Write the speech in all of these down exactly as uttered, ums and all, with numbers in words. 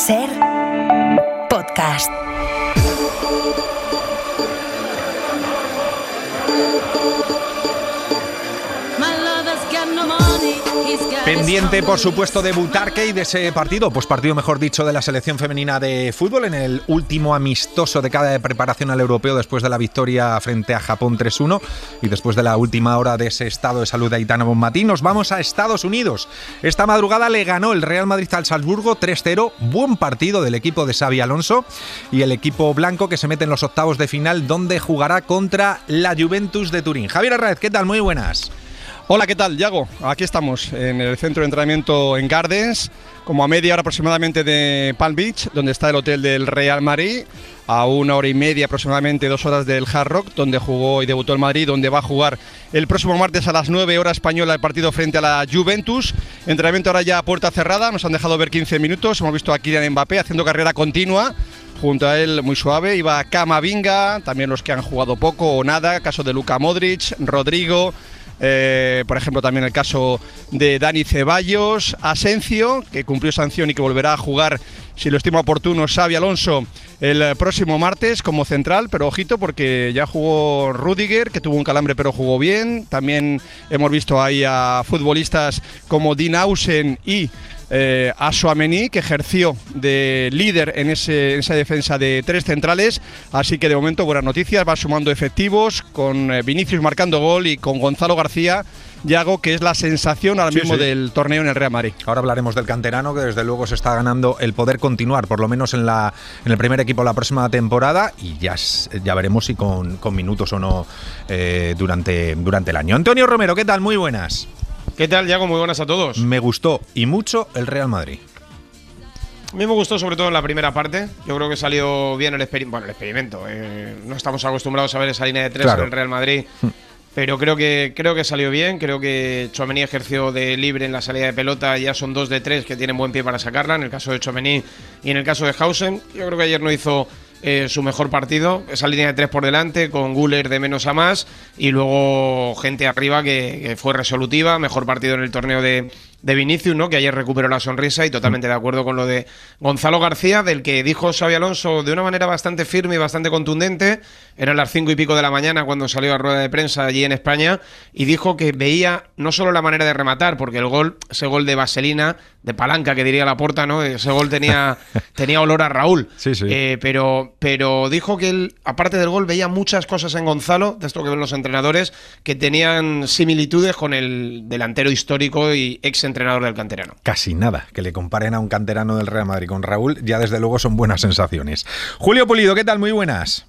Ser podcast. Pendiente, por supuesto, de Butarque y de ese partido, pues partido, mejor dicho, de la selección femenina de fútbol en el último amistoso de cada preparación al europeo después de la victoria frente a Japón tres uno y después de la última hora de ese estado de salud de Aitana Bonmatí. Nos vamos a Estados Unidos. Esta madrugada le ganó el Real Madrid al Salzburgo tres cero. Buen partido del equipo de Xabi Alonso y el equipo blanco que se mete en los octavos de final, donde jugará contra la Juventus de Turín. Javier Arraez, ¿qué tal? Muy buenas. Hola, ¿qué tal, Yago? Aquí estamos en el centro de entrenamiento en Gardens, como a media hora aproximadamente de Palm Beach, donde está el hotel del Real Madrid, a una hora y media aproximadamente, dos horas del Hard Rock, donde jugó y debutó el Madrid, donde va a jugar el próximo martes a las nueve hora española el partido frente a la Juventus. Entrenamiento ahora ya a puerta cerrada, nos han dejado ver quince minutos, hemos visto a Kylian Mbappé haciendo carrera continua. Junto a él, muy suave, iba Camavinga, también los que han jugado poco o nada, caso de Luka Modric, Rodrigo. Eh, por ejemplo, también el caso de Dani Ceballos, Asencio, que cumplió sanción y que volverá a jugar, si lo estima oportuno, Xabi Alonso el próximo martes como central, pero ojito porque ya jugó Rüdiger, que tuvo un calambre pero jugó bien. También hemos visto ahí a futbolistas como Dean Hausen y Eh, a Tchouaméni, que ejerció de líder en, ese, en esa defensa de tres centrales, así que de momento buenas noticias, va sumando efectivos, con eh, Vinicius marcando gol y con Gonzalo García, Yago, que es la sensación ahora sí, mismo sí. del torneo en el Real Madrid. Ahora hablaremos del canterano, que desde luego se está ganando el poder continuar, por lo menos en, la, en el primer equipo la próxima temporada, y ya, ya veremos si con, con minutos o no eh, durante, durante el año. Antonio Romero, ¿qué tal? Muy buenas. ¿Qué tal, Yago? Muy buenas a todos. Me gustó y mucho el Real Madrid. A mí me gustó sobre todo en la primera parte. Yo creo que salió bien el, experi- bueno, el experimento. Eh, no estamos acostumbrados a ver esa línea de tres claro. en el Real Madrid, pero creo que, creo que salió bien. Creo que Tchouaméni ejerció de libre en la salida de pelota. Ya son dos de tres que tienen buen pie para sacarla, en el caso de Tchouaméni y en el caso de Hausen. Yo creo que ayer no hizo Eh, su mejor partido, esa línea de tres por delante, con Güler de menos a más y luego gente arriba que, que fue resolutiva. Mejor partido en el torneo de, de Vinicius, ¿no? Que ayer recuperó la sonrisa, y totalmente de acuerdo con lo de Gonzalo García, del que dijo Xabi Alonso de una manera bastante firme y bastante contundente. Eran las cinco y pico de la mañana cuando salió a rueda de prensa allí en España, y dijo que veía no solo la manera de rematar, porque el gol, ese gol de vaselina, de palanca que diría Laporta, ¿no? Ese gol tenía, tenía olor a Raúl. Sí, sí. Eh, pero pero dijo que él, aparte del gol, veía muchas cosas en Gonzalo, de esto que ven los entrenadores, que tenían similitudes con el delantero histórico y ex entrenador del canterano. Casi nada, que le comparen a un canterano del Real Madrid con Raúl, ya desde luego son buenas sensaciones. Julio Pulido, ¿qué tal? Muy buenas.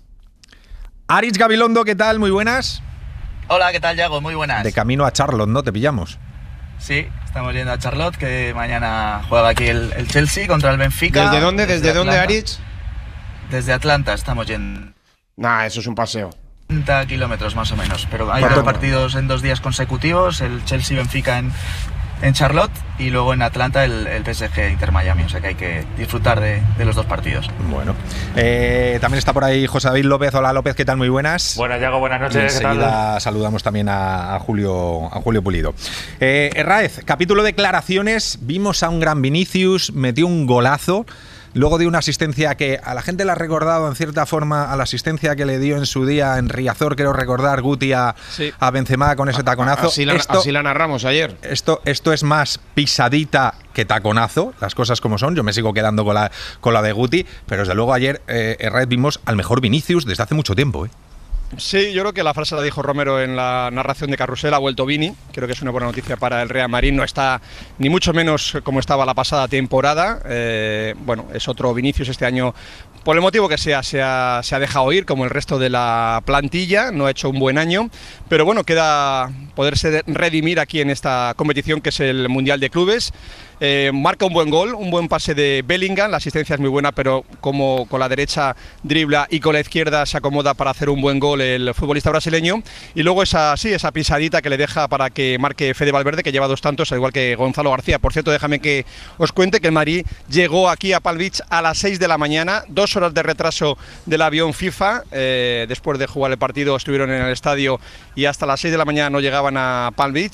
Aritz Gabilondo, ¿qué tal? Muy buenas. Hola, ¿qué tal, Yago? Muy buenas. De camino a Charlotte, ¿no? Te pillamos. Sí, estamos yendo a Charlotte, que mañana juega aquí el, el Chelsea contra el Benfica. ¿Desde dónde? ¿Desde, ¿Desde dónde, Aritz? Desde Atlanta estamos yendo. Nah, eso es un paseo. treinta kilómetros más o menos, pero hay dos partidos en dos días consecutivos, el Chelsea-Benfica en, en Charlotte y luego en Atlanta el, el P S G Inter Miami, o sea que hay que disfrutar de, de los dos partidos. Bueno, eh, también está por ahí José David López. Hola López, ¿qué tal? Muy buenas. Buenas, Yago, buenas noches. Y enseguida saludamos también a, a, Julio, a Julio Pulido. Eh, Herráez, capítulo declaraciones, vimos a un gran Vinicius, metió un golazo. Luego dio una asistencia que a la gente le ha recordado en cierta forma a la asistencia que le dio en su día en Riazor, quiero recordar, Guti a, sí. a Benzema con ese taconazo. Así la, esto, así la narramos ayer. Esto, esto es más pisadita que taconazo, las cosas como son. Yo me sigo quedando con la, con la de Guti, pero desde luego ayer eh, Herráez vimos al mejor Vinicius desde hace mucho tiempo, ¿eh? Sí, yo creo que la frase la dijo Romero en la narración de Carrusel, ha vuelto Vini, creo que es una buena noticia para el Real Madrid, no está ni mucho menos como estaba la pasada temporada, eh, bueno, es otro Vinicius este año, por el motivo que sea, se ha, se ha dejado ir como el resto de la plantilla, no ha hecho un buen año, pero bueno, queda poderse redimir aquí en esta competición que es el Mundial de Clubes. Eh, marca un buen gol, un buen pase de Bellingham, la asistencia es muy buena, pero como con la derecha dribla y con la izquierda se acomoda para hacer un buen gol el futbolista brasileño, y luego esa, sí, esa pisadita que le deja para que marque Fede Valverde, que lleva dos tantos, al igual que Gonzalo García. Por cierto, déjame que os cuente que el Madrid llegó aquí a Palm Beach a las seis de la mañana, dos horas de retraso del avión FIFA, eh, después de jugar el partido estuvieron en el estadio y hasta las seis de la mañana no llegaban a Palm Beach,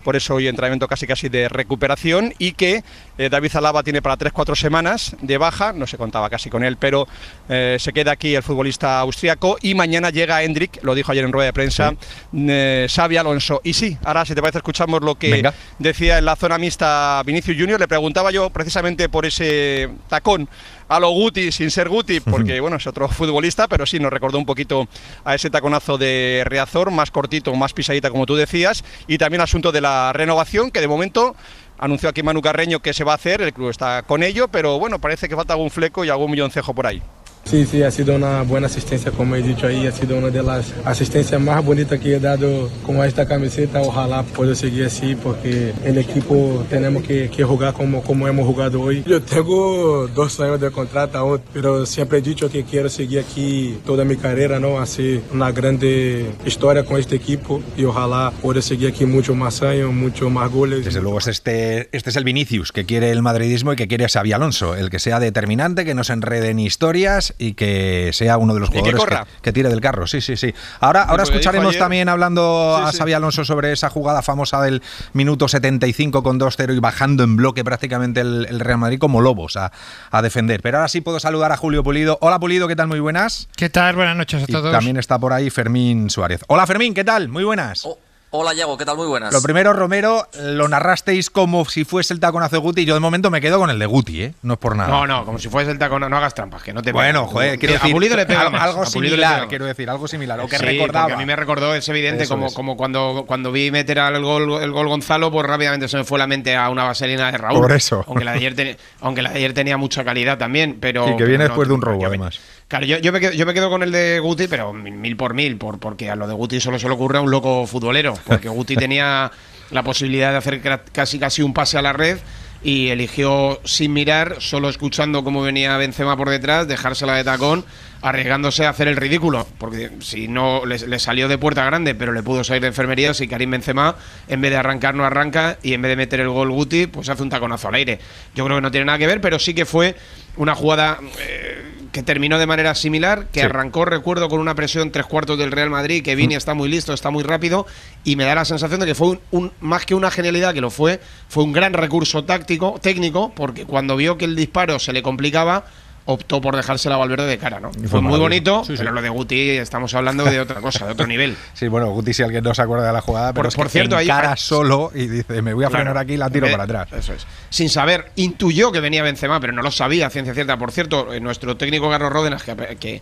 por eso hoy entrenamiento casi casi de recuperación, y que eh, David Alaba tiene para tres cuatro semanas de baja, no se contaba casi con él, pero eh, se queda aquí el futbolista austríaco, y mañana llega Hendrik, lo dijo ayer en rueda de prensa, sí. eh, Xabi Alonso. Y sí, ahora si te parece escuchamos lo que Venga. decía en la zona mixta Vinicius Junior. Le preguntaba yo precisamente por ese tacón a lo Guti sin ser Guti, porque bueno, es otro futbolista, pero sí nos recordó un poquito a ese taconazo de Riazor, más cortito, más pisadita como tú decías, y también asunto de la renovación, que de momento anunció aquí Manu Carreño que se va a hacer, el club está con ello, pero bueno, parece que falta algún fleco y algún milloncejo por ahí. Sí, sí, ha sido una buena asistencia, como he dicho ahí, ha sido una de las asistencias más bonitas que he dado con esta camiseta. Ojalá pueda seguir así, porque el equipo tenemos que, que jugar como, como hemos jugado hoy. Yo tengo dos años de contrato, pero siempre he dicho que quiero seguir aquí toda mi carrera, ¿no? Hacer una grande historia con este equipo y ojalá pueda seguir aquí muchos más años, muchos más goles. Desde luego es este, este es el Vinicius que quiere el madridismo y que quiere a Xabi Alonso, el que sea determinante, que no se enrede en historias y que sea uno de los jugadores que, que, que tire del carro. Sí, sí, sí. Ahora, ahora escucharemos ayer, también hablando sí, a Xabi Alonso sobre esa jugada famosa del minuto setenta y cinco con dos cero y bajando en bloque prácticamente el, el Real Madrid como lobos a, a defender. Pero ahora sí puedo saludar a Julio Pulido. Hola Pulido, ¿qué tal? Muy buenas. ¿Qué tal? Buenas noches a todos. Y también está por ahí Fermín Suárez. Hola Fermín, ¿qué tal? Muy buenas. Oh. Hola, Yago, ¿qué tal? Muy buenas. Lo primero, Romero, lo narrasteis como si fuese el taconazo de Guti. Yo de momento me quedo con el de Guti, ¿eh? No es por nada. No, no, como si fuese el taconazo. No hagas trampas, que no te Bueno, pega. joder, quiero decir, a Pulido le pega algo, más, algo similar, pega quiero decir, algo similar. O que sí, recordaba. A mí me recordó, es evidente, como, es. como cuando, cuando vi meter al gol, el gol Gonzalo, pues rápidamente se me fue la mente a una vaselina de Raúl. Por eso. Aunque la de ayer, ten, aunque la de ayer tenía mucha calidad también, pero. Sí, que viene pero después no, de un robo, yo además. Me, claro, yo, yo, me quedo, yo me quedo con el de Guti, pero mil por mil, por, porque a lo de Guti solo se le ocurre a un loco futbolero, porque Guti tenía la posibilidad de hacer casi casi un pase a la red y eligió sin mirar, solo escuchando cómo venía Benzema por detrás, dejársela de tacón, arriesgándose a hacer el ridículo, porque si no le, le salió de puerta grande, pero le pudo salir de enfermería. Si Karim Benzema en vez de arrancar no arranca y en vez de meter el gol Guti, pues hace un taconazo al aire. Yo creo que no tiene nada que ver, pero sí que fue una jugada eh, que terminó de manera similar, que sí. arrancó, recuerdo, con una presión tres cuartos del Real Madrid, que Vini mm. está muy listo, está muy rápido, y me da la sensación de que fue un, un más que una genialidad, que lo fue, fue un gran recurso táctico, técnico, porque cuando vio que el disparo se le complicaba, optó por dejársela a Valverde de cara, ¿no? Fue, fue muy bonito, sí, pero sí. lo de Guti estamos hablando de otra cosa, de otro nivel. Sí, bueno, Guti, si alguien no se acuerda de la jugada, pero por, es por que cierto, encara ahí, solo y dice, me voy a frenar claro, aquí y la tiro me, para atrás. Eso es. Sin saber, intuyó que venía Benzema, pero no lo sabía, ciencia cierta. Por cierto, nuestro técnico Carlos Ródenas, que, que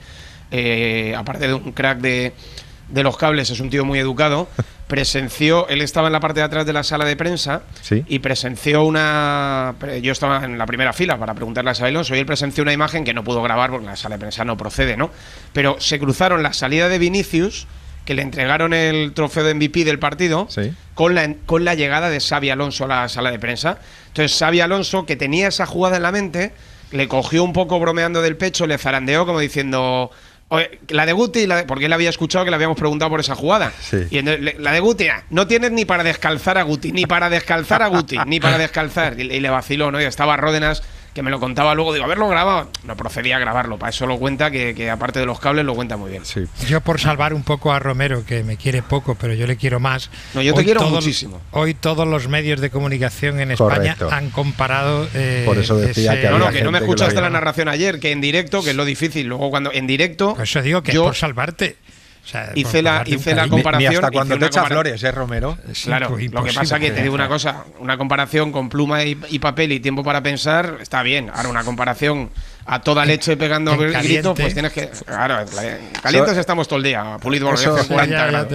eh, aparte de un crack de, de los cables, es un tío muy educado, presenció, él estaba en la parte de atrás de la sala de prensa ¿Sí? y presenció una, yo estaba en la primera fila para preguntarle a Xabi Alonso y él presenció una imagen que no pudo grabar porque la sala de prensa no procede, ¿no? Pero se cruzaron la salida de Vinicius, que le entregaron el trofeo de M V P del partido, ¿Sí? con, la, con la llegada de Xabi Alonso a la sala de prensa. Entonces Xabi Alonso, que tenía esa jugada en la mente, le cogió un poco bromeando del pecho, le zarandeó como diciendo... Oye, la de Guti, la de, porque él había escuchado que le habíamos preguntado por esa jugada. Sí. Y entonces, la de Guti, no tienes ni para descalzar a Guti, ni para descalzar a Guti, ni para descalzar. Y, y le vaciló, ¿no? Y estaba Ródenas, que me lo contaba luego, digo, haberlo grabado. No procedía a grabarlo, para eso lo cuenta, que, que aparte de los cables lo cuenta muy bien. Sí. Yo por salvar un poco a Romero, que me quiere poco, pero yo le quiero más. No, yo te quiero todo, muchísimo. Hoy todos los medios de comunicación en España Correcto. han comparado. Eh, por eso decía ese, que no, no, que no me escuchaste la narración ayer, que en directo, que es lo difícil. Luego cuando en directo. Por eso digo que yo, es por salvarte. O sea, hice la, hice la comparación. Ni hasta cuando te echa compara- flores, ¿eh, Romero? Sí, claro, pues lo que pasa que te digo una cosa, una comparación con pluma y, y papel y tiempo para pensar está bien. Ahora una comparación a toda leche pegando en gritos, caliente. pues tienes que... Claro, calientes so, estamos todo el día, Pulido eso, cuarenta grados.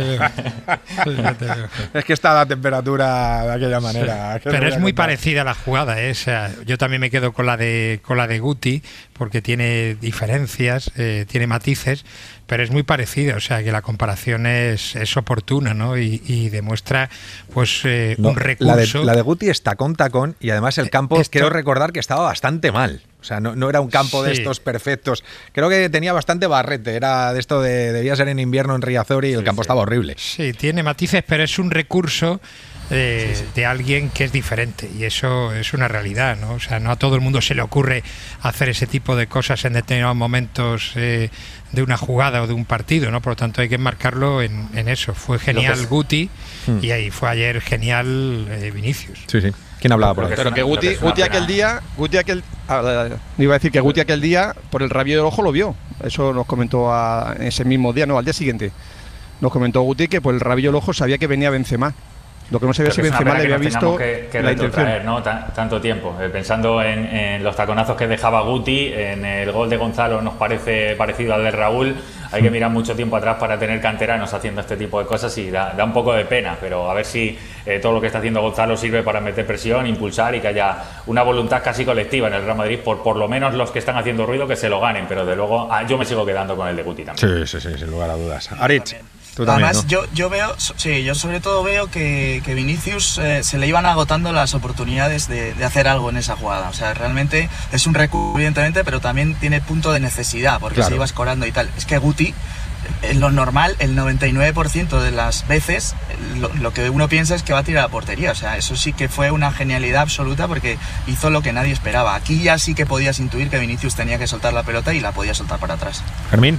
Es que está la temperatura de aquella manera. Sí. Pero es muy parecida a la jugada, ¿eh? O sea, yo también me quedo con la de con la de Guti, porque tiene diferencias, eh, tiene matices, pero es muy parecido, o sea que la comparación es, es oportuna, ¿no? Y, y demuestra pues eh, no, un recurso. La de, la de Guti es tacón tacón y además el campo, Esto, quiero recordar que estaba bastante mal. O sea, no, no era un campo de Sí. estos perfectos. Creo que tenía bastante barrete. Era de esto de debía ser en invierno en Riazor y el Sí, campo sí. estaba horrible. Sí, tiene matices, pero es un recurso eh, Sí, sí. de alguien que es diferente y eso es una realidad, ¿no? O sea, no a todo el mundo se le ocurre hacer ese tipo de cosas en determinados momentos eh, de una jugada o de un partido, ¿no? Por lo tanto, hay que marcarlo en, en eso. Fue genial es- Guti Hmm. y ahí fue ayer genial eh, Vinicius. Sí, sí. ¿Quién hablaba por Creo ahí? que Pero es que una- Guti, creo que es una Guti aquel pena. día, Guti aquel, ah, iba a decir que Guti aquel día por el rabillo del ojo lo vio. Eso nos comentó a- ese mismo día, no, al día siguiente. Nos comentó Guti que por el rabillo del ojo sabía que venía Benzema. Lo que no sabía Creo si que es una Benzema pena le que había nos visto tengamos que, que la intención. retrotraer, ¿no? Tan- tanto tiempo. Eh, pensando en, en los taconazos que dejaba Guti, en el gol de Gonzalo nos parece parecido al de Raúl. Hay que mirar mucho tiempo atrás para tener canteranos haciendo este tipo de cosas y da, da un poco de pena, pero a ver si eh, todo lo que está haciendo Gonzalo sirve para meter presión, impulsar y que haya una voluntad casi colectiva en el Real Madrid, por por lo menos los que están haciendo ruido que se lo ganen, pero de luego ah, yo me sigo quedando con el de Guti también. Sí, sí, sí, sin lugar a dudas. Aritz, tú también, Además, ¿no? yo, yo veo, so- sí, yo sobre todo veo que, que Vinicius eh, se le iban agotando las oportunidades de, de hacer algo en esa jugada. O sea, realmente es un recurso, evidentemente, pero también tiene punto de necesidad, porque Claro. se iba escorando y tal. Es que Guti, en lo normal, el noventa y nueve por ciento de las veces, lo, lo que uno piensa es que va a tirar a portería. O sea, eso sí que fue una genialidad absoluta porque hizo lo que nadie esperaba. Aquí ya sí que podías intuir que Vinicius tenía que soltar la pelota y la podía soltar para atrás. Fermín.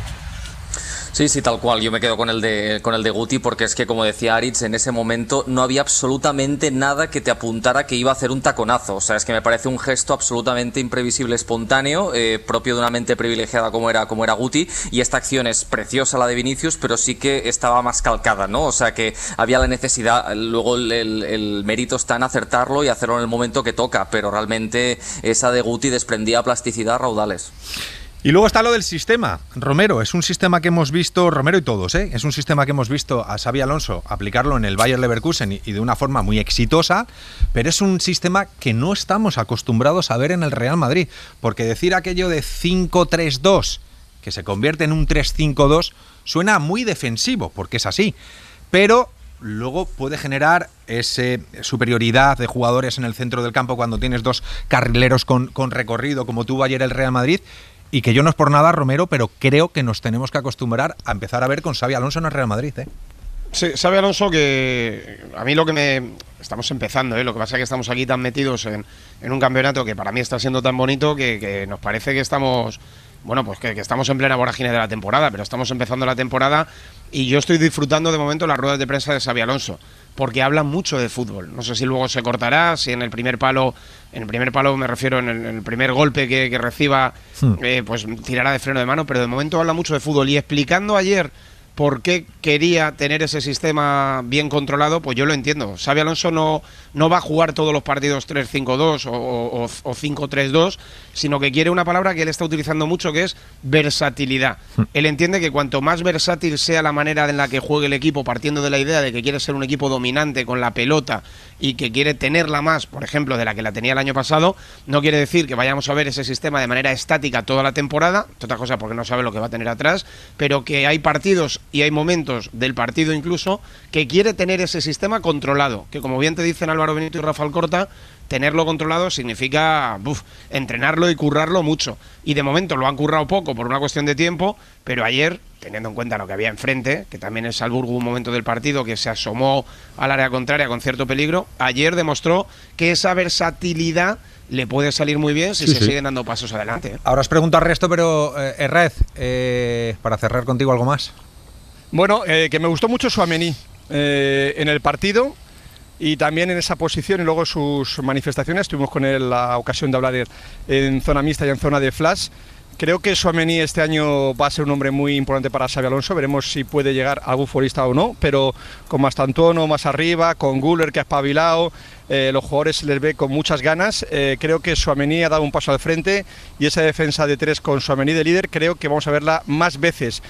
Sí, sí, tal cual. Yo me quedo con el de con el de Guti porque es que, como decía Aritz, en ese momento no había absolutamente nada que te apuntara que iba a hacer un taconazo. O sea, es que me parece un gesto absolutamente imprevisible, espontáneo, eh, propio de una mente privilegiada como era como era Guti. Y esta acción es preciosa, la de Vinicius, pero sí que estaba más calcada, ¿no? O sea, que había la necesidad. Luego el, el, el mérito está en acertarlo y hacerlo en el momento que toca, pero realmente esa de Guti desprendía plasticidad raudales. Y luego está lo del sistema. Romero, es un sistema que hemos visto, Romero y todos, ¿eh? Es un sistema que hemos visto a Xabi Alonso aplicarlo en el Bayer Leverkusen y, y de una forma muy exitosa, pero es un sistema que no estamos acostumbrados a ver en el Real Madrid, porque decir aquello de cinco tres dos, que se convierte en un tres cinco dos, suena muy defensivo, porque es así, pero luego puede generar esa superioridad de jugadores en el centro del campo cuando tienes dos carrileros con, con recorrido, como tuvo ayer el Real Madrid. Y que yo no es por nada, Romero, pero creo que nos tenemos que acostumbrar a empezar a ver con Xabi Alonso en el Real Madrid, ¿eh? Sí, sabe Alonso que a mí lo que me... Estamos empezando, ¿eh? Lo que pasa es que estamos aquí tan metidos en, en un campeonato que para mí está siendo tan bonito que, que nos parece que estamos... Bueno, pues que, que estamos en plena vorágine de la temporada, pero estamos empezando la temporada y yo estoy disfrutando de momento las ruedas de prensa de Xabi Alonso, porque hablan mucho de fútbol. No sé si luego se cortará, si en el primer palo, en el primer palo me refiero en el, en el primer golpe que, que reciba, Hmm. eh, pues tirará de freno de mano, pero de momento habla mucho de fútbol. Y explicando ayer por qué quería tener ese sistema bien controlado, pues yo lo entiendo. Xabi Alonso no, no va a jugar todos los partidos tres cinco dos o, o, o cinco tres dos, sino que quiere una palabra que él está utilizando mucho, que es versatilidad. Él entiende que cuanto más versátil sea la manera en la que juegue el equipo, partiendo de la idea de que quiere ser un equipo dominante con la pelota y que quiere tenerla más, por ejemplo, de la que la tenía el año pasado, no quiere decir que vayamos a ver ese sistema de manera estática toda la temporada, otra cosa porque no sabe lo que va a tener atrás, pero que hay partidos y hay momentos del partido incluso que quiere tener ese sistema controlado, que como bien te dicen Álvaro Benito y Rafael Corta, tenerlo controlado significa uf, entrenarlo y currarlo mucho. Y de momento lo han currado poco por una cuestión de tiempo, pero ayer, teniendo en cuenta lo que había enfrente, que también es Salzburgo un momento del partido que se asomó al área contraria con cierto peligro, ayer demostró que esa versatilidad le puede salir muy bien si Sí, se sí. siguen dando pasos adelante. Ahora os pregunto al resto, pero eh, Herrez, eh, para cerrar contigo algo más. Bueno, eh, que me gustó mucho Tchouaméni eh, en el partido y también en esa posición y luego sus manifestaciones. Tuvimos con él la ocasión de hablar en, en zona mixta y en zona de flash. Creo que Tchouaméni este año va a ser un hombre muy importante para Xabi Alonso. Veremos si puede llegar a algún futbolista o no, pero con Mastantuono más arriba, con Güler que ha espabilado, eh, los jugadores se les ve con muchas ganas. Eh, creo que Tchouaméni ha dado un paso al frente y esa defensa de tres con Tchouaméni de líder creo que vamos a verla más veces.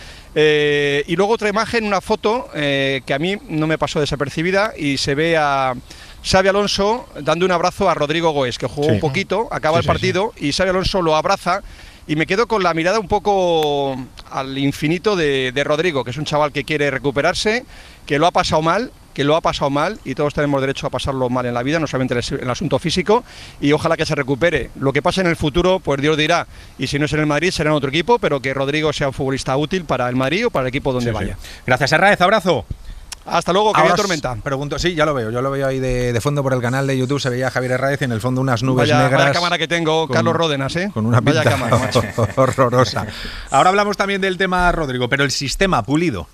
Eh, y luego otra imagen, una foto eh, que a mí no me pasó desapercibida y se ve a Xabi Alonso dando un abrazo a Rodrigo Goes, que jugó Sí. un poquito, acaba Sí, el sí, partido y Xabi Alonso lo abraza. Y me quedo con la mirada un poco al infinito de, de Rodrigo, que es un chaval que quiere recuperarse, que lo ha pasado mal, que lo ha pasado mal y todos tenemos derecho a pasarlo mal en la vida, no solamente en el, el asunto físico, y ojalá que se recupere. Lo que pase en el futuro, pues Dios dirá, y si no es en el Madrid será en otro equipo, pero que Rodrigo sea un futbolista útil para el Madrid o para el equipo donde sí, vaya. Sí. Gracias, Herráez, abrazo. Hasta luego, que bien tormenta. Pregunto, sí, ya lo veo, yo lo veo ahí de, de fondo por el canal de YouTube, se veía a Javier Herráez y en el fondo unas nubes vaya, negras. Vaya cámara que tengo, con, Carlos Ródenas, ¿eh? Con una vaya pinta cámara, macho. horrorosa. Ahora hablamos también del tema, Rodrigo, pero el sistema Pulido.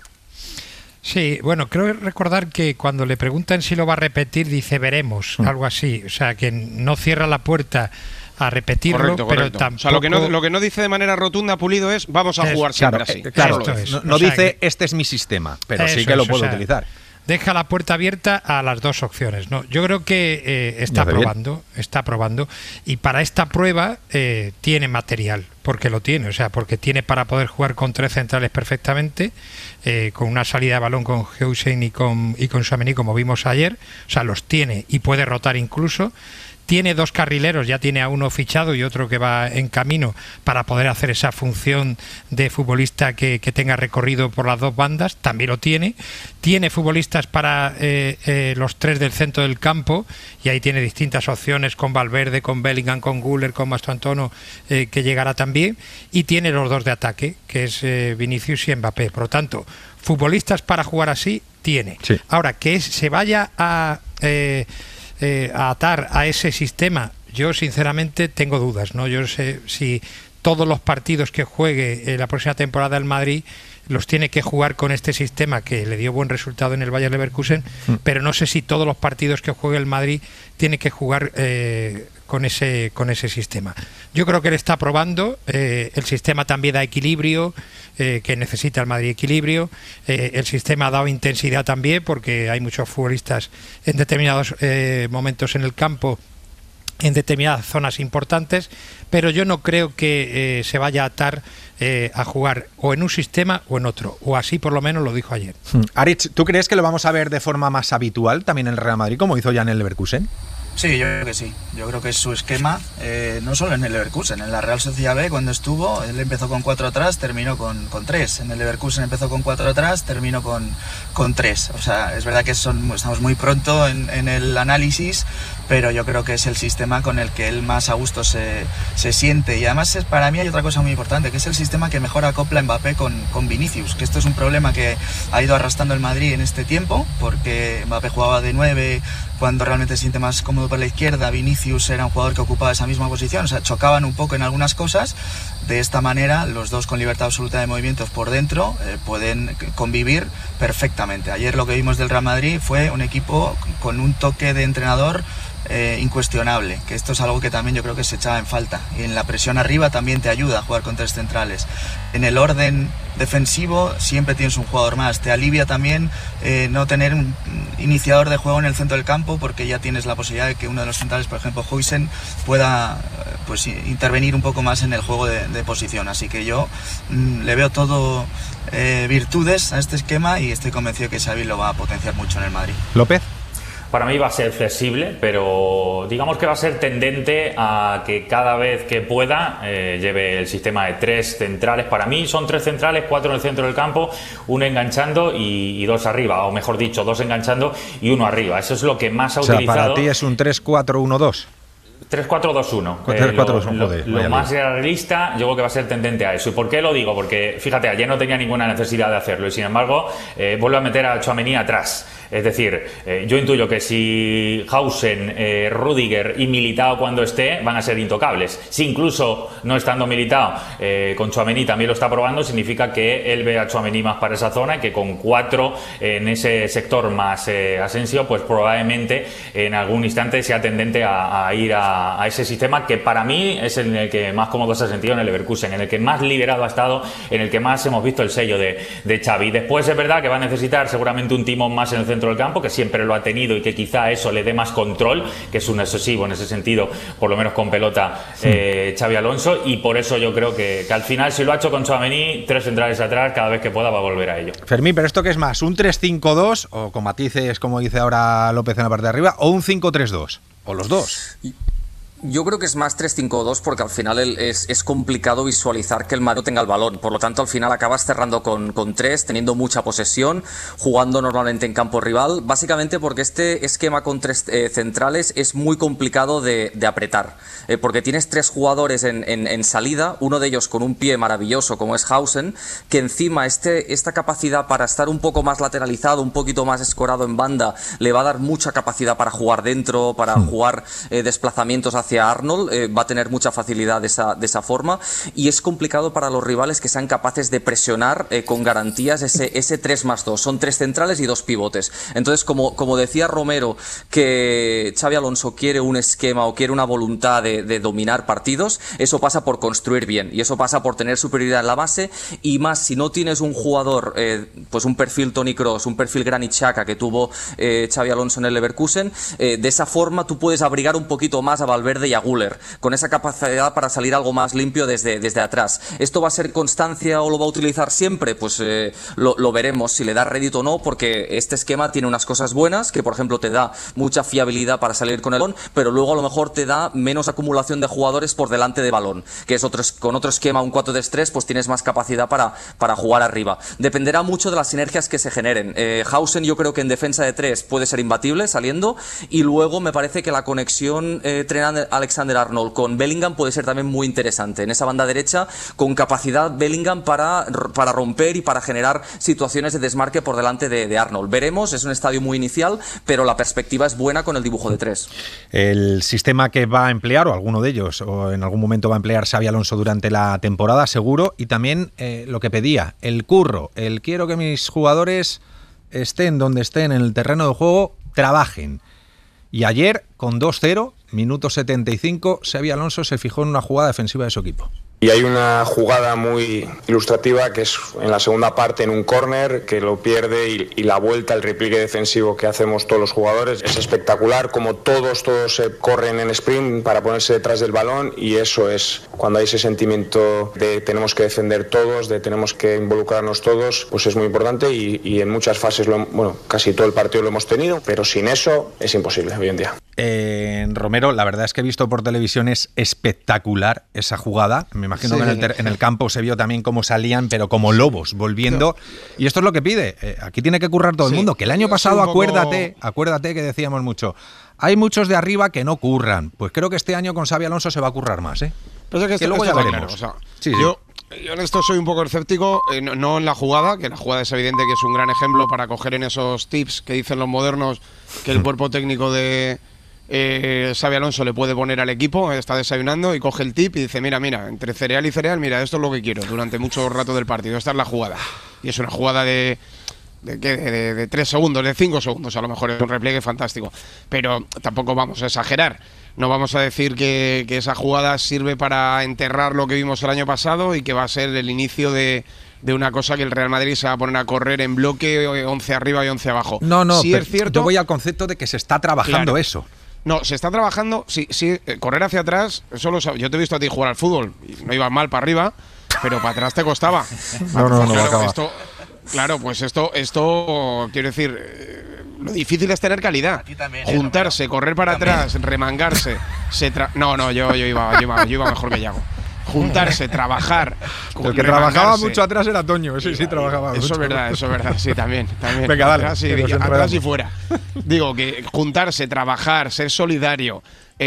Sí, bueno, creo recordar que cuando le preguntan si lo va a repetir, dice veremos, mm. algo así. O sea, que no cierra la puerta a repetirlo, correcto, pero correcto. tampoco... O sea, lo que, no, lo que no dice de manera rotunda Pulido es vamos a es, jugar siempre claro, así. Eh, claro, es. no, no o sea, dice que, este es mi sistema, pero sí que es, lo puedo o sea, utilizar. Deja la puerta abierta a las dos opciones, ¿no? Yo creo que eh, está probando, bien. está probando, y para esta prueba eh, tiene material, porque lo tiene, o sea, porque tiene para poder jugar con tres centrales perfectamente, eh, con una salida de balón con Heusen y con y con Tchouaméni, como vimos ayer, o sea, los tiene y puede rotar incluso. Tiene dos carrileros, ya tiene a uno fichado y otro que va en camino para poder hacer esa función de futbolista que, que tenga recorrido por las dos bandas, también lo tiene. Tiene futbolistas para eh, eh, los tres del centro del campo y ahí tiene distintas opciones con Valverde, con Bellingham, con Güler, con Mastantuono, eh, que llegará también. Y tiene los dos de ataque, que es eh, Vinicius y Mbappé. Por lo tanto, futbolistas para jugar así tiene. Sí. Ahora, que es, se vaya a... Eh, Eh, a atar a ese sistema, yo sinceramente tengo dudas, ¿no? Yo sé si todos los partidos que juegue en la próxima temporada el Madrid los tiene que jugar con este sistema que le dio buen resultado en el Bayer Leverkusen, mm. pero no sé si todos los partidos que juegue el Madrid tiene que jugar eh, con ese con ese sistema. Yo creo que él está probando, eh, el sistema también da equilibrio, eh, que necesita el Madrid equilibrio, eh, el sistema ha dado intensidad también porque hay muchos futbolistas en determinados eh, momentos en el campo, en determinadas zonas importantes, pero yo no creo que eh, se vaya a atar eh, a jugar o en un sistema o en otro, o así por lo menos lo dijo ayer. Aritz, ¿tú crees que lo vamos a ver de forma más habitual también en el Real Madrid, como hizo ya en el Leverkusen? Sí, yo creo que sí. Yo creo que es su esquema, eh, no solo en el Leverkusen, en la Real Sociedad B cuando estuvo, él empezó con cuatro atrás, terminó con, con tres. En el Leverkusen empezó con cuatro atrás, terminó con, con tres. O sea, es verdad que son, estamos muy pronto en, en el análisis, pero yo creo que es el sistema con el que él más a gusto se, se siente. Y además es, para mí hay otra cosa muy importante, que es el sistema que mejor acopla Mbappé con, con Vinicius, que esto es un problema que ha ido arrastrando el Madrid en este tiempo, porque Mbappé jugaba de nueve cuando realmente se siente más cómodo por la izquierda, Vinicius era un jugador que ocupaba esa misma posición, o sea, chocaban un poco en algunas cosas. De esta manera, los dos con libertad absoluta de movimientos por dentro eh, pueden convivir perfectamente. Ayer lo que vimos del Real Madrid fue un equipo con un toque de entrenador Eh, incuestionable, que esto es algo que también yo creo que se echaba en falta, y en la presión arriba también te ayuda a jugar con tres centrales. En el orden defensivo siempre tienes un jugador más, te alivia también eh, no tener un iniciador de juego en el centro del campo, porque ya tienes la posibilidad de que uno de los centrales, por ejemplo Heusen, pueda pues intervenir un poco más en el juego de, de posición. Así que yo mmm, le veo todo eh, virtudes a este esquema y estoy convencido que Xavi lo va a potenciar mucho en el Madrid. López. Para mí va a ser flexible, pero digamos que va a ser tendente a que cada vez que pueda eh, lleve el sistema de tres centrales. Para mí son tres centrales, cuatro en el centro del campo, uno enganchando y, y dos arriba, o mejor dicho, dos enganchando y uno arriba. Eso es lo que más ha o sea, utilizado. Para ti es un tres cuatro uno dos. tres cuatro dos uno. tres cuatro dos uno, eh, lo, lo más realista, yo creo que va a ser tendente a eso. ¿Y por qué lo digo? Porque, fíjate, ayer no tenía ninguna necesidad de hacerlo y, sin embargo, eh, vuelve a meter a Tchouaméni atrás. Es decir, eh, yo intuyo que si Heusen, eh, Rudiger y Militao cuando esté van a ser intocables. Si incluso no estando Militao, eh, con Tchouaméni también lo está probando, significa que él ve a Tchouaméni más para esa zona y que con cuatro eh, en ese sector más eh, Asensio, pues probablemente en algún instante sea tendente a, a ir a, a ese sistema que para mí es en el que más cómodo se ha sentido en el Leverkusen, en el que más liberado ha estado, en el que más hemos visto el sello de, de Xavi. Después es verdad que va a necesitar seguramente un timón más en el centro del campo, que siempre lo ha tenido y que quizá eso le dé más control, que es un excesivo en ese sentido, por lo menos con pelota, eh, Xavi Alonso, y por eso yo creo que, que al final, si lo ha hecho con Tchouaméni, tres centrales atrás, cada vez que pueda va a volver a ello. Fermín, ¿pero esto qué es más? ¿Un tres cinco dos, o con matices como dice ahora López en la parte de arriba, o un cinco tres dos? ¿O los dos? Yo creo que es más tres cinco dos porque al final el, es, es complicado visualizar que el Madrid tenga el balón. Por lo tanto, al final acabas cerrando con, con tres, teniendo mucha posesión, jugando normalmente en campo rival. Básicamente porque este esquema con tres eh, centrales es muy complicado de, de apretar. Eh, porque tienes tres jugadores en, en, en salida, uno de ellos con un pie maravilloso como es Hausen, que encima este, esta capacidad para estar un poco más lateralizado, un poquito más escorado en banda, le va a dar mucha capacidad para jugar dentro, para hmm. jugar eh, desplazamientos hacia hacia Arnold, eh, va a tener mucha facilidad de esa, de esa forma, y es complicado para los rivales que sean capaces de presionar eh, con garantías ese, ese tres más dos, son tres centrales y dos pivotes. Entonces, como, como decía Romero, que Xabi Alonso quiere un esquema o quiere una voluntad de, de dominar partidos, eso pasa por construir bien, y eso pasa por tener superioridad en la base, y más si no tienes un jugador, eh, pues un perfil Toni Kroos, un perfil Granit Xhaka que tuvo eh, Xabi Alonso en el Leverkusen, eh, de esa forma tú puedes abrigar un poquito más a Valverde y a Güler, con esa capacidad para salir algo más limpio desde, desde atrás. ¿Esto va a ser constancia o lo va a utilizar siempre? Pues eh, lo, lo veremos, si le da rédito o no, porque este esquema tiene unas cosas buenas, que por ejemplo te da mucha fiabilidad para salir con el balón, pero luego a lo mejor te da menos acumulación de jugadores por delante de balón, que es otro, con otro esquema, un cuatro tres tres, pues tienes más capacidad para, para jugar arriba. Dependerá mucho de las sinergias que se generen. Eh, Hausen yo creo que en defensa de tres puede ser imbatible saliendo, y luego me parece que la conexión eh, Alexander Arnold con Bellingham puede ser también muy interesante. En esa banda derecha, con capacidad Bellingham para, para romper y para generar situaciones de desmarque por delante de, de Arnold. Veremos, es un estadio muy inicial, pero la perspectiva es buena con el dibujo de tres. El sistema que va a emplear, o alguno de ellos, o en algún momento va a emplear Xabi Alonso durante la temporada, seguro, y también eh, lo que pedía, el curro, el quiero que mis jugadores estén donde estén en el terreno de juego, trabajen. Y ayer, con dos cero, minuto setenta y cinco, Xabi Alonso se fijó en una jugada defensiva de su equipo. Y hay una jugada muy ilustrativa que es en la segunda parte en un córner que lo pierde y, y la vuelta, el repliegue defensivo que hacemos todos los jugadores es espectacular, como todos, todos se corren en sprint para ponerse detrás del balón, y eso es cuando hay ese sentimiento de tenemos que defender todos, de tenemos que involucrarnos todos, pues es muy importante, y, y en muchas fases, lo, bueno, casi todo el partido lo hemos tenido, pero sin eso es imposible hoy en día. Eh, Romero, la verdad es que he visto por televisión, es espectacular esa jugada. Me imagino sí, que en el, ter- en el campo se vio también cómo salían, pero como lobos, volviendo. No. Y esto es lo que pide. Eh, aquí tiene que currar todo sí. el mundo. Que el año pasado, acuérdate, poco... acuérdate que decíamos mucho, hay muchos de arriba que no curran. Pues creo que este año con Xabi Alonso se va a currar más, ¿eh? Pero es que, que esto, luego esto ya veremos. Claro, o sea, sí, yo, sí. yo en esto soy un poco escéptico, eh, no, no en la jugada, que la jugada es evidente que es un gran ejemplo para coger en esos tips que dicen los modernos que el cuerpo técnico de eh, Xabi Alonso le puede poner al equipo. Está desayunando y coge el tip y dice, mira, mira, entre cereal y cereal, mira, esto es lo que quiero durante mucho rato del partido, esta es la jugada. Y es una jugada de... De, de, de, de tres segundos, de cinco segundos, a lo mejor es un repliegue fantástico, pero tampoco vamos a exagerar. No vamos a decir que, que esa jugada sirve para enterrar lo que vimos el año pasado y que va a ser el inicio de, de una cosa que el Real Madrid se va a poner a correr en bloque once arriba y once abajo. No, no, sí, pero es cierto, yo voy al concepto de que se está trabajando claro. eso. No, se está trabajando, sí, sí, correr hacia atrás, eso lo sabes. Yo te he visto a ti jugar al fútbol, y no ibas mal para arriba, pero para atrás te costaba. No, no, no, claro, acaba. Esto, Claro, pues esto, esto quiero decir, eh, lo difícil es tener calidad. También, juntarse, eh, correr para también. atrás, remangarse. Se tra- no, no, yo, yo, iba, yo, iba, yo iba mejor que Yago. Juntarse, trabajar. El que trabajaba mucho atrás era Toño, sí, sí, trabajaba Eso mucho. es verdad, eso es verdad, sí, también. también. Venga, dale. Atrás, y, atrás y fuera. Digo, que juntarse, trabajar, ser solidario,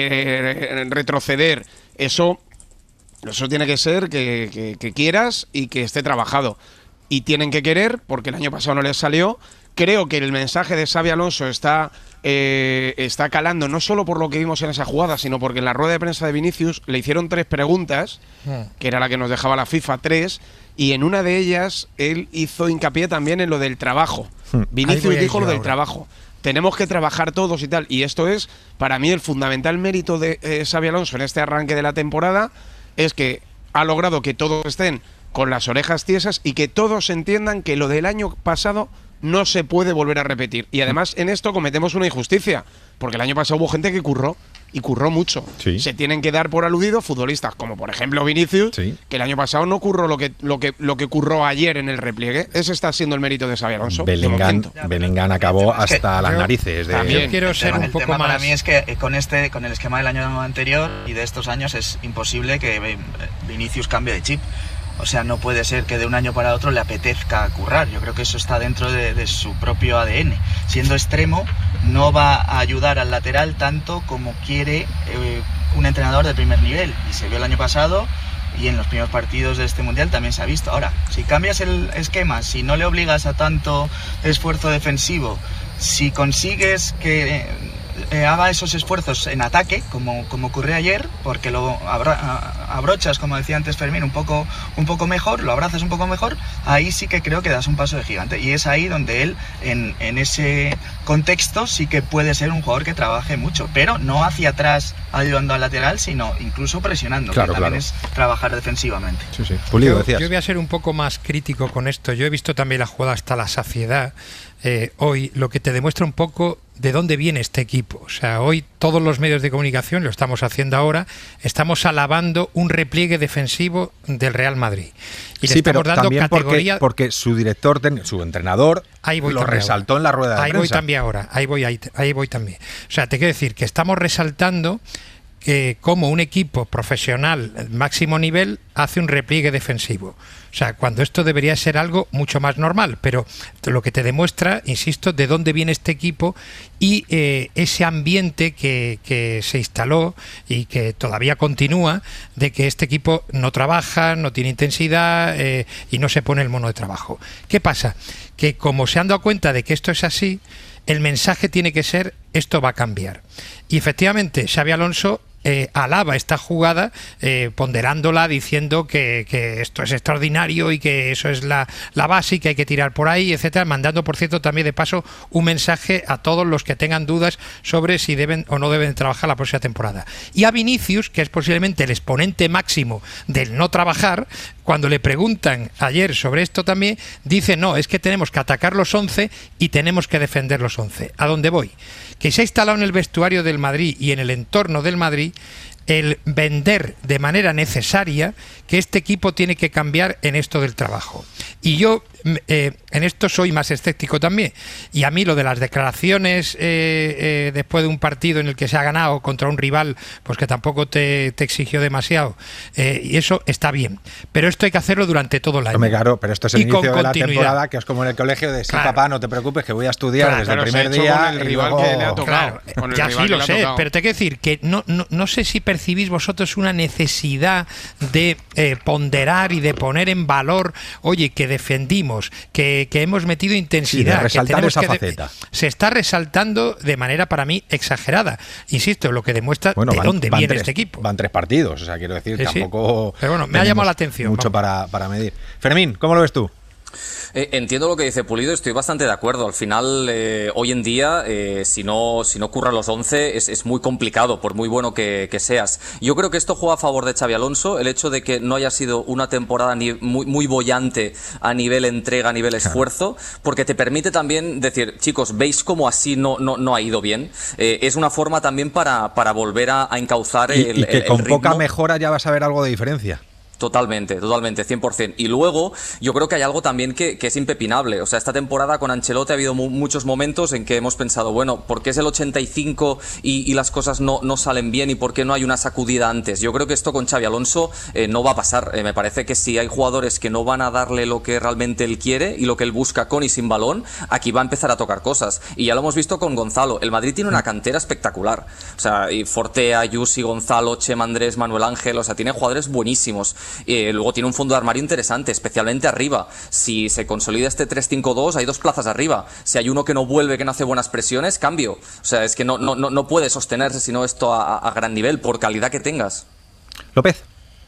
eh, retroceder, eso, eso tiene que ser que, que, que quieras y que esté trabajado. Y tienen que querer, porque el año pasado no les salió. Creo que el mensaje de Xabi Alonso está, eh, está calando, no solo por lo que vimos en esa jugada, sino porque en la rueda de prensa de Vinicius le hicieron tres preguntas, que era la que nos dejaba la FIFA, tres, y en una de ellas él hizo hincapié también en lo del trabajo. Vinicius dijo lo del ahora. trabajo. Tenemos que trabajar todos y tal. Y esto es, para mí, el fundamental mérito de eh, Xabi Alonso en este arranque de la temporada, es que ha logrado que todos estén con las orejas tiesas y que todos entiendan que lo del año pasado no se puede volver a repetir. Y además en esto cometemos una injusticia, porque el año pasado hubo gente que curró, y curró mucho. Sí. Se tienen que dar por aludidos futbolistas, como por ejemplo Vinicius, sí. que el año pasado no curró lo que, lo que, lo que curró ayer en el repliegue. Ese está siendo el mérito de Xabi Alonso. Bellingham, Bellingham acabó hasta que, las yo, narices. De... También quiero ser un el poco tema más... Para mí es que con este, con el esquema del año anterior y de estos años es imposible que Vinicius cambie de chip. O sea, no puede ser que de un año para otro le apetezca currar. Yo creo que eso está dentro de, de su propio A D N. Siendo extremo, no va a ayudar al lateral tanto como quiere eh, un entrenador de primer nivel. Y se vio el año pasado y en los primeros partidos de este Mundial también se ha visto. Ahora, si cambias el esquema, si no le obligas a tanto esfuerzo defensivo, si consigues que... Eh, Eh, haga esos esfuerzos en ataque, como, como ocurrió ayer, porque lo abra, abrochas, como decía antes Fermín, un poco, un poco mejor, lo abrazas un poco mejor, ahí sí que creo que das un paso de gigante. Y es ahí donde él, en, en ese contexto, sí que puede ser un jugador que trabaje mucho, pero no hacia atrás ayudando al lateral, sino incluso presionando, claro, que también claro. es trabajar defensivamente. Sí, sí. Pulido, yo, decías. yo voy a ser un poco más crítico con esto. Yo he visto también la jugada hasta la saciedad. Eh, hoy, lo que te demuestra un poco de dónde viene este equipo. O sea, hoy todos los medios de comunicación, lo estamos haciendo ahora, estamos alabando un repliegue defensivo del Real Madrid. Y sí, le estamos pero dando también categoría... porque, porque su director, su entrenador, ahí voy lo resaltó ahora. en la rueda de ahí prensa. Ahí voy también ahora, ahí voy, ahí, ahí voy también. O sea, te quiero decir que estamos resaltando que como un equipo profesional máximo nivel hace un repliegue defensivo. O sea, cuando esto debería ser algo mucho más normal, pero lo que te demuestra, insisto, de dónde viene este equipo y eh, ese ambiente que, que se instaló y que todavía continúa, de que este equipo no trabaja, no tiene intensidad eh, y no se pone el mono de trabajo. ¿Qué pasa? Que como se han dado cuenta de que esto es así, el mensaje tiene que ser: esto va a cambiar. Y efectivamente, Xabi Alonso Eh, alaba esta jugada, eh, ponderándola, diciendo que, que esto es extraordinario y que eso es la, la base y que hay que tirar por ahí, etcétera, mandando, por cierto, también de paso un mensaje a todos los que tengan dudas sobre si deben o no deben trabajar la próxima temporada. Y a Vinicius, que es posiblemente el exponente máximo del no trabajar, cuando le preguntan ayer sobre esto también, dice: no, es que tenemos que atacar los once y tenemos que defender los once. ¿A dónde voy? Que se ha instalado en el vestuario del Madrid y en el entorno del Madrid el vender de manera necesaria que este equipo tiene que cambiar en esto del trabajo. Y yo eh, en esto soy más escéptico también. Y a mí lo de las declaraciones eh, eh, después de un partido en el que se ha ganado contra un rival pues que tampoco te, te exigió demasiado, eh, y eso está bien. Pero esto hay que hacerlo durante todo el año. Hombre, claro, pero esto es el y inicio de la temporada, que es como en el colegio de: sí, claro, papá, no te preocupes, que voy a estudiar claro, desde claro, el primer día. Con el rival luego... que le ha tocado. Claro, con el ya rival sí lo sé, pero te quiero decir que no, no, no sé si percibís vosotros una necesidad de eh, ponderar y de poner en valor, oye, que defendimos, que, que hemos metido intensidad, sí, de resaltar que esa que faceta. De, se está resaltando de manera para mí exagerada. Insisto, lo que demuestra bueno, de van, dónde van viene tres, este equipo. Van tres partidos, o sea, quiero decir, sí, tampoco. Sí. Pero bueno, me ha llamado la atención. Mucho para, para medir. Fermín, ¿cómo lo ves tú? Eh, entiendo lo que dice Pulido, estoy bastante de acuerdo. Al final, eh, hoy en día, eh, si no si no curran los once, es, es muy complicado, por muy bueno que, que seas. Yo creo que esto juega a favor de Xabi Alonso, el hecho de que no haya sido una temporada ni, muy, muy bollante a nivel entrega, a nivel esfuerzo, porque te permite también decir: chicos, ¿veis cómo así no, no, no ha ido bien? Eh, es una forma también para, para volver a, a encauzar y, el, y que el, con el ritmo. Poca mejora ya vas a ver algo de diferencia. Totalmente, totalmente, cien por ciento. Y luego, yo creo que hay algo también que, que es impepinable. O sea, esta temporada con Ancelotti ha habido mu muchos momentos en que hemos pensado: bueno, ¿por qué es el ochenta y cinco y, y las cosas no, no salen bien? ¿Y por qué no hay una sacudida antes? Yo creo que esto con Xabi Alonso eh, no va a pasar. Eh, me parece que si hay jugadores que no van a darle lo que realmente él quiere y lo que él busca con y sin balón, aquí va a empezar a tocar cosas. Y ya lo hemos visto con Gonzalo. El Madrid tiene una cantera espectacular. O sea, y Fortea, Yusi, Gonzalo, Chema Andrés, Manuel Ángel, o sea, tiene jugadores buenísimos. Eh, luego tiene un fondo de armario interesante, especialmente arriba. Si se consolida este tres cinco dos, hay dos plazas arriba. Si hay uno que no vuelve, que no hace buenas presiones, cambio. O sea, es que no, no, no puede sostenerse sino esto a, a gran nivel, por calidad que tengas. López.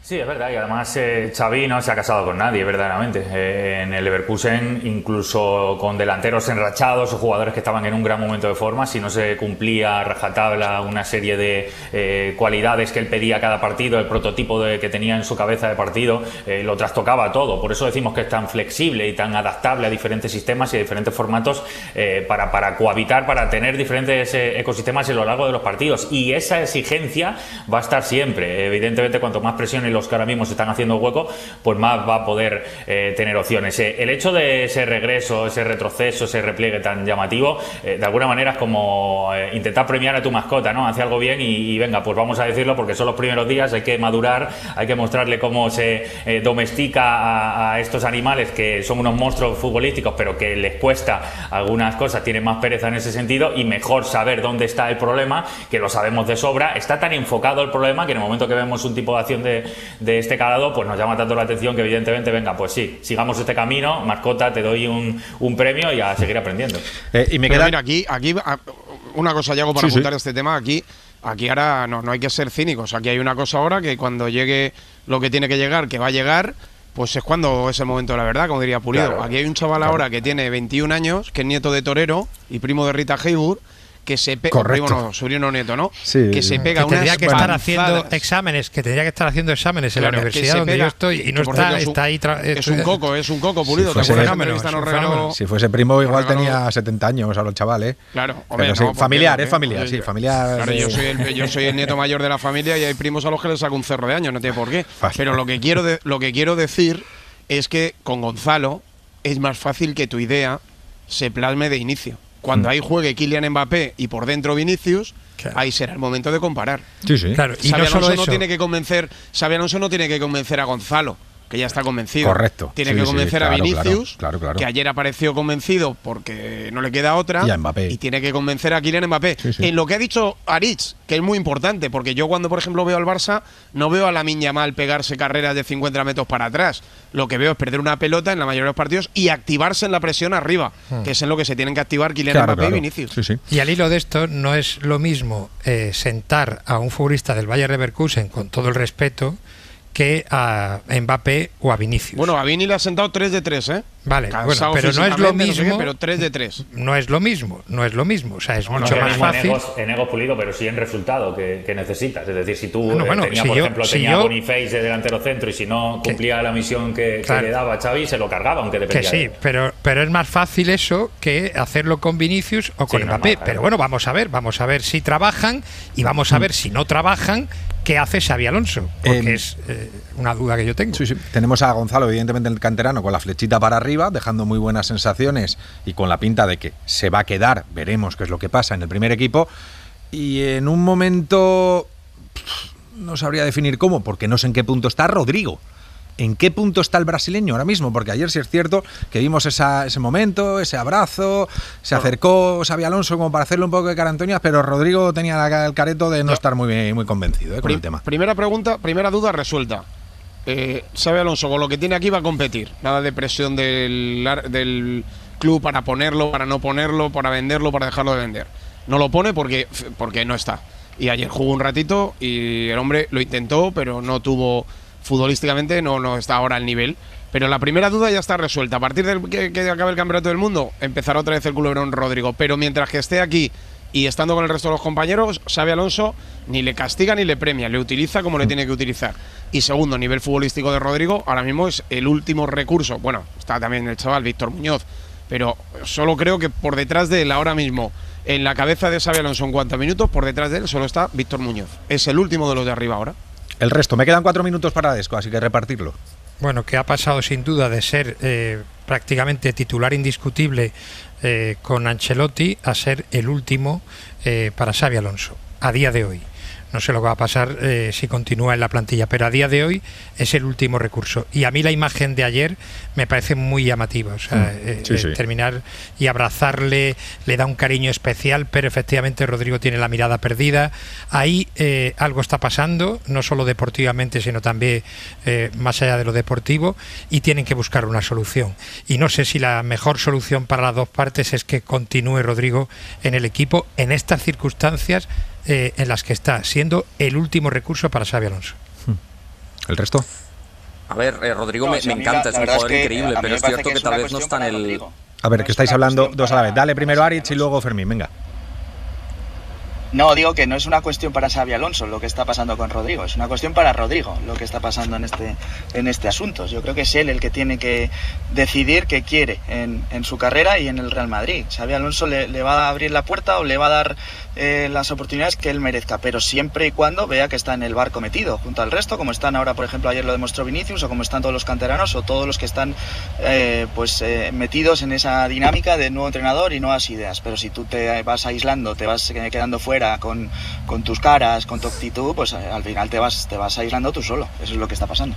Sí, es verdad, y además eh, Xavi no se ha casado con nadie, verdaderamente. Eh, en el Leverkusen, incluso con delanteros enrachados o jugadores que estaban en un gran momento de forma, si no se cumplía a rajatabla una serie de eh, cualidades que él pedía a cada partido, el prototipo de, que tenía en su cabeza de partido, eh, lo trastocaba todo. Por eso decimos que es tan flexible y tan adaptable a diferentes sistemas y a diferentes formatos eh, para, para cohabitar, para tener diferentes eh, ecosistemas a lo largo de los partidos. Y esa exigencia va a estar siempre. Evidentemente, cuanto más presión en los que ahora mismo se están haciendo hueco, pues más va a poder eh, tener opciones. Eh, el hecho de ese regreso, ese retroceso, ese repliegue tan llamativo, eh, de alguna manera es como eh, intentar premiar a tu mascota, ¿no? Hace algo bien y, y venga, pues vamos a decirlo porque son los primeros días, hay que madurar, hay que mostrarle cómo se eh, domestica a, a estos animales que son unos monstruos futbolísticos, pero que les cuesta algunas cosas, tienen más pereza en ese sentido y mejor saber dónde está el problema, que lo sabemos de sobra. Está tan enfocado el problema que en el momento que vemos un tipo de acción de de este calado, pues nos llama tanto la atención que evidentemente, venga, pues sí, sigamos este camino, mascota, te doy un, un premio y a seguir aprendiendo. Eh, y me queda... Mira, aquí, aquí una cosa, Yago, para sí, apuntar sí. este tema, aquí, aquí ahora no, no hay que ser cínicos, aquí hay una cosa ahora que cuando llegue lo que tiene que llegar, que va a llegar, pues es cuando es el momento de la verdad, como diría Pulido. Claro, aquí hay un chaval claro. ahora que tiene veintiún años, que es nieto de torero y primo de Rita Hayworth, que se pega, primo no, sobrino nieto, ¿no? Sí. Que se pega que tendría unas que estar panzadas. haciendo exámenes, que tendría que estar haciendo exámenes claro, en la universidad donde pega, yo estoy y no está, cierto, es un, está ahí. Tra- es un coco, es un coco, Pulido. Si fuese, ¿te fenómeno, es un regaló, si fuese primo igual tenía setenta años a los chavales. Claro, hombre, pero sí, no, familiar, es eh, familiar, sí, familiar. Claro, yo soy, el, yo soy el nieto mayor de la familia y hay primos a los que les saco un cerro de años, no tiene por qué. Fácil. Pero lo que quiero de, lo que quiero decir es que con Gonzalo es más fácil que tu idea se plasme de inicio. Cuando mm. ahí juegue Kylian Mbappé y por dentro Vinicius, claro. ahí será el momento de comparar. Sí, sí. Claro, y Xabi no Alonso solo no eso. tiene que convencer, Xabi Alonso no tiene que convencer a Gonzalo, que ya está convencido. Correcto. Tiene sí, que convencer sí, claro, a Vinicius, claro, claro, claro. que ayer apareció convencido porque no le queda otra. Y a Mbappé. Y tiene que convencer a Kylian Mbappé. Sí, sí. En lo que ha dicho Aritz, que es muy importante, porque yo cuando, por ejemplo, veo al Barça, no veo a Lamine Yamal pegarse carreras de cincuenta metros para atrás. Lo que veo es perder una pelota en la mayoría de los partidos y activarse en la presión arriba, hmm. que es en lo que se tienen que activar Kylian claro, Mbappé claro. y Vinicius. Sí, sí. Y al hilo de esto, no es lo mismo eh, sentar a un futbolista del Bayer Leverkusen, con todo el respeto, que a Mbappé o a Vinicius. Bueno, a Vini le ha sentado tres de tres, ¿eh? Vale, Cansado bueno, pero no es lo mismo. No sé qué, pero tres de tres. No es lo mismo, no es lo mismo. O sea, es no, mucho no más fácil. En egos, en egos Pulido, pero sí en resultado que, que necesitas. Es decir, si tú bueno, bueno, eh, tenía, si por yo, ejemplo, si tenía yo, Boniface de delantero centro y si no cumplía que, la misión que, claro, que le daba a Xavi, se lo cargaba, aunque dependía. Que sí, de él. pero, pero es más fácil eso que hacerlo con Vinicius o con sí, Mbappé. Normal, pero bueno, vamos a ver, vamos a ver si trabajan y vamos a ver si no trabajan. ¿Qué hace Xabi Alonso? Porque eh, es eh, una duda que yo tengo. Sí, sí. Tenemos a Gonzalo, evidentemente, el canterano, con la flechita para arriba, dejando muy buenas sensaciones y con la pinta de que se va a quedar, veremos qué es lo que pasa en el primer equipo. Y en un momento, no sabría definir cómo, porque no sé en qué punto está Rodrigo. ¿En qué punto está el brasileño ahora mismo? Porque ayer sí es cierto que vimos esa, ese momento, ese abrazo, se acercó Xabi Alonso como para hacerle un poco de cara a Antonia, pero Rodrigo tenía el careto de no Yo, estar muy, muy convencido eh, con prim, el tema. Primera pregunta, primera duda resuelta. Eh, Xabi Alonso con lo que tiene aquí va a competir. Nada de presión del, del club para ponerlo, para no ponerlo, para venderlo, para dejarlo de vender. No lo pone porque, porque no está. Y ayer jugó un ratito y el hombre lo intentó, pero no tuvo... Futbolísticamente no, no está ahora al nivel, pero la primera duda ya está resuelta. A partir de que, que acabe el Campeonato del Mundo, empezará otra vez el culebrón Rodrigo. Pero mientras que esté aquí y estando con el resto de los compañeros, Xabi Alonso ni le castiga ni le premia, le utiliza como le tiene que utilizar. Y segundo, nivel futbolístico de Rodrigo, ahora mismo es el último recurso. Bueno, está también el chaval Víctor Muñoz, pero solo creo que por detrás de él ahora mismo, en la cabeza de Xabi Alonso en cuanto a minutos, por detrás de él solo está Víctor Muñoz. Es el último de los de arriba ahora. El resto, me quedan cuatro minutos para Desco, así que repartirlo. Bueno, que ha pasado sin duda de ser eh, prácticamente titular indiscutible eh, con Ancelotti a ser el último eh, para Xabi Alonso, a día de hoy. No sé lo que va a pasar eh, si continúa en la plantilla, pero a día de hoy es el último recurso. Y a mí la imagen de ayer me parece muy llamativa. O sea, mm, eh, sí, sí. terminar y abrazarle le da un cariño especial, pero efectivamente Rodrigo tiene la mirada perdida. Ahí eh, algo está pasando, no solo deportivamente, sino también eh, más allá de lo deportivo, y tienen que buscar una solución. Y no sé si la mejor solución para las dos partes es que continúe Rodrigo en el equipo en estas circunstancias Eh, en las que está siendo el último recurso para Xabi Alonso. ¿El resto? A ver, eh, Rodrigo No, me, o sea, me a mí encanta, la- es la un verdad jugador es que increíble, a mí pero me es parece cierto que que es tal una vez no está cuestión en para el... Rodrigo. A ver, No que es estáis una hablando cuestión dos a la para- vez. Dale primero a para Aritz y luego Fermín, venga. No, digo que no es una cuestión para Xabi Alonso lo que está pasando con Rodrigo, es una cuestión para Rodrigo lo que está pasando en este, en este asunto. Yo creo que es él el que tiene que decidir qué quiere en, en su carrera y en el Real Madrid. Xabi Alonso le, le va a abrir la puerta o le va a dar eh, las oportunidades que él merezca, pero siempre y cuando vea que está en el barco metido junto al resto, como están ahora, por ejemplo, ayer lo demostró Vinicius, o como están todos los canteranos o todos los que están eh, pues eh, metidos en esa dinámica de nuevo entrenador y nuevas ideas. Pero si tú te vas aislando, te vas quedando fuera Con, con tus caras, con tu actitud, pues eh, al final te vas, te vas aislando tú solo. Eso es lo que está pasando.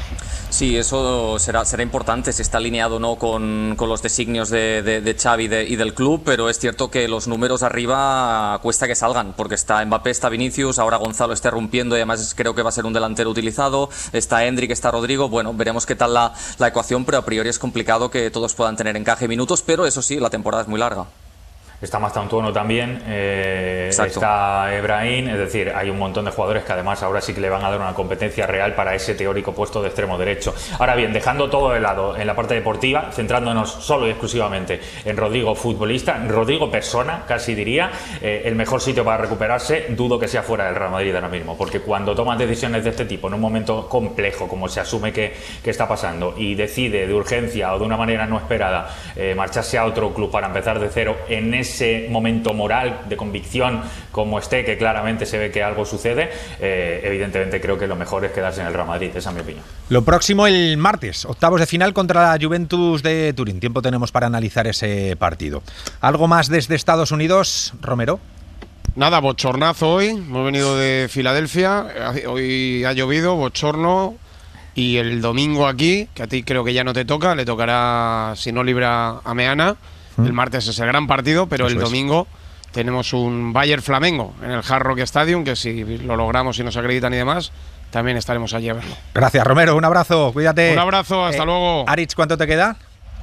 Sí, eso será, será importante si está alineado o no con, con los designios de, de, de Xavi de, y del club, pero es cierto que los números arriba cuesta que salgan, porque está Mbappé, está Vinicius, ahora Gonzalo está rompiendo y además creo que va a ser un delantero utilizado, está Endrick, está Rodrigo, bueno, veremos qué tal la, la ecuación, pero a priori es complicado que todos puedan tener encaje minutos, pero eso sí, la temporada es muy larga. Está Mastantuono también, eh, está Ebrahim, es decir, hay un montón de jugadores que además ahora sí que le van a dar una competencia real para ese teórico puesto de extremo derecho. Ahora bien, dejando todo de lado en la parte deportiva, centrándonos solo y exclusivamente en Rodrigo futbolista, Rodrigo persona, casi diría, eh, el mejor sitio para recuperarse, dudo que sea fuera del Real Madrid ahora mismo, porque cuando tomas decisiones de este tipo en un momento complejo, como se asume que, que está pasando, y decide de urgencia o de una manera no esperada eh, marcharse a otro club para empezar de cero en ese ese momento moral de convicción como esté, que claramente se ve que algo sucede, eh, evidentemente creo que lo mejor es quedarse en el Real Madrid, esa es mi opinión. Lo próximo el martes, octavos de final contra la Juventus de Turín. Tiempo tenemos para analizar ese partido. ¿Algo más desde Estados Unidos, Romero? Nada, bochornazo hoy, hemos venido de Filadelfia, hoy ha llovido, bochorno, y el domingo aquí, que a ti creo que ya no te toca, le tocará, si no libra a Meana. El martes es el gran partido, pero Eso el domingo es. tenemos un Bayern Flamengo en el Hard Rock Stadium, que si lo logramos y nos acreditan y demás, también estaremos allí a verlo. Gracias, Romero, un abrazo, cuídate. Un abrazo, hasta eh, luego. Aritz, ¿cuánto te queda?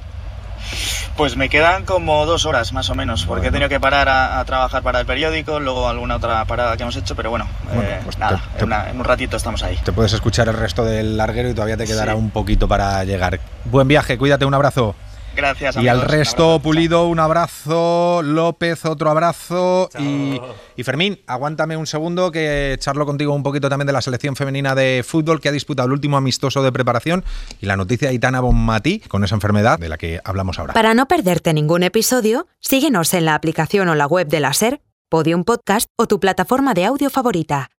Pues me quedan como dos horas más o menos, porque bueno. he tenido que parar a, a trabajar para el periódico, luego alguna otra parada que hemos hecho, pero bueno, bueno eh, pues nada, te, te, en, una, en un ratito estamos ahí. Te puedes escuchar el resto del larguero y todavía te quedará sí. un poquito para llegar. Buen viaje, cuídate, un abrazo. Gracias, amigos. Y al resto, un Pulido, un abrazo, López, otro abrazo y, y Fermín, aguántame un segundo que charlo contigo un poquito también de la selección femenina de fútbol que ha disputado el último amistoso de preparación y la noticia de Aitana Bonmatí con esa enfermedad de la que hablamos ahora. Para no perderte ningún episodio, síguenos en la aplicación o la web de la SER, Podium Podcast o tu plataforma de audio favorita.